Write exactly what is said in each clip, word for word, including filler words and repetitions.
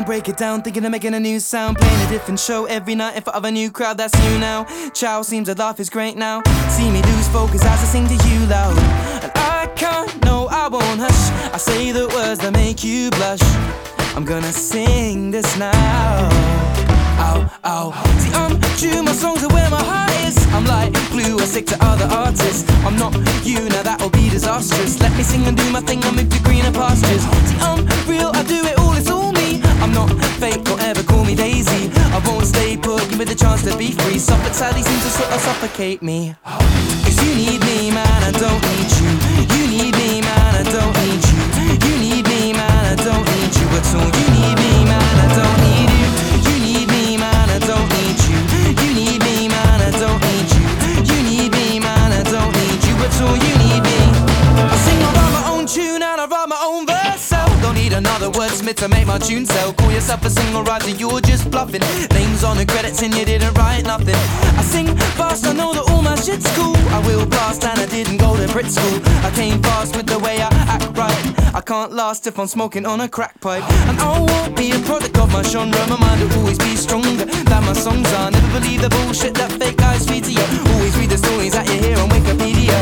break it down, thinking of making a new sound. Playing a different show every night in front of a new crowd, that's you now. Chow seems to laugh is great now. See me lose focus as I sing to you loud. And I can't, no I won't hush. I say the words that make you blush. I'm gonna sing this now. Ow, ow. See, I'm true, my songs are where my heart is. I'm like glue, I stick to other artists. I'm not you, now that'll be disastrous. Let me sing and do my thing, I'll move to greener pastures. See, I'm real, I do it all, it's all me. I'm not fake, don't ever call me Daisy. I won't stay put, give me the chance to be free. Suffolk sadly seems to sort of suffocate me. Cause you need me, man, I don't need you. You need me, man, I don't need you. You need me, man, I don't need you at all. You need me, man, I don't need you. You need me, man, I don't need you. You need me, man, I don't need you. You need me, man, I don't need you at all. You need me. I sing, I write my own tune and I write my own verse. So don't need another wordsmith to make my tune sell. Call yourself a single writer, you're just bluffing. Names on the credits and you didn't write nothing. I sing fast, I know that all my shit's cool. I will blast and I didn't go to Brit school. I came fast with the way I act right. I can't last if I'm smoking on a crack pipe. And I won't be a product of my genre. My mind will always be stronger than my songs are. Never believe the bullshit that fake guys feed to you. Always read the stories that you hear on Wikipedia.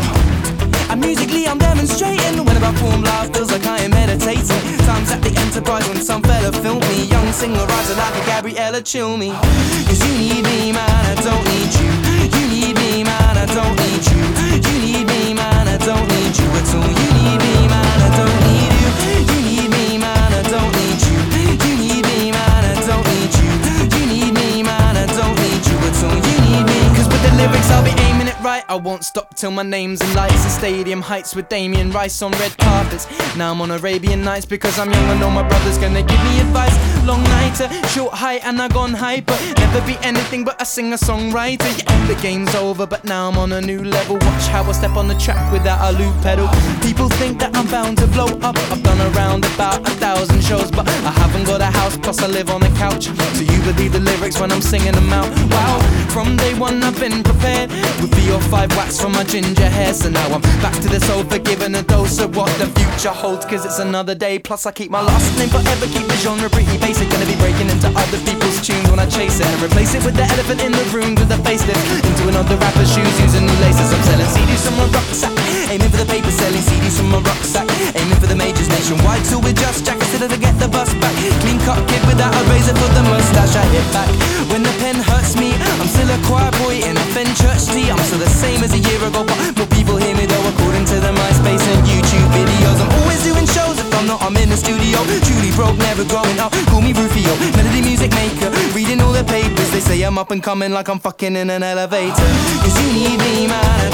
And musically I'm demonstrating. When I perform live feels like I am meditating. Times at the Enterprise when some fella filmed me. Young singer writer like a Gabriella chill me. Cause you need me, man, I don't need you. You need me, man, I don't need you. You need me, man, I don't need you at all. You need me, man, I don't need you. You need me, man, I don't need you. You need me, man, I don't need you. You need me, man, I don't need you at all. You need me. Cause with the lyrics I'll be aiming it right. I won't stop till my name's in lights and stadium heights with Damien Rice on red carpets. Now I'm on Arabian Nights because I'm young and know my brother's gonna give me advice. Long nighter, short height and I gone hyper. Never be anything but a singer-songwriter. Yeah, the game's over but now I'm on a new level. Watch how I step on the track without a loop pedal. People think that I'm bound to blow up. I've done around about a thousand shows, but I haven't got a house, plus I live on a couch. So you believe the lyrics when I'm singing them out. Wow, from day one I've been prepared with three or five wax from my ginger hair. So now I'm back to this old forgiving a dose of what the future holds. Cause it's another day, plus I keep my last name forever. Keep the genre pretty basic. Gonna be breaking into other people's tunes when I chase it. And replace it with the elephant in the room with a facelift. Into another rapper's shoes using new laces. I'm selling C Ds from my rucksack, aiming for the paper. Selling C Ds from my rucksack, aiming for the majors nationwide. Till we're just jack instead of to get the bus back. Clean cut kid without a razor for the mustache. I hit back when the pen hurts me. I'm still a choir boy in a Fenchurch tee. I'm still the same as a year ago, but more people hear me though according to the MySpace and YouTube videos. I'm always doing shows. If I'm not, I'm in the studio. Truly broke, never growing up. Call me Rufio, melody music maker. Reading all the papers, they say I'm up and coming like I'm fucking in an elevator. Cause you need me, man.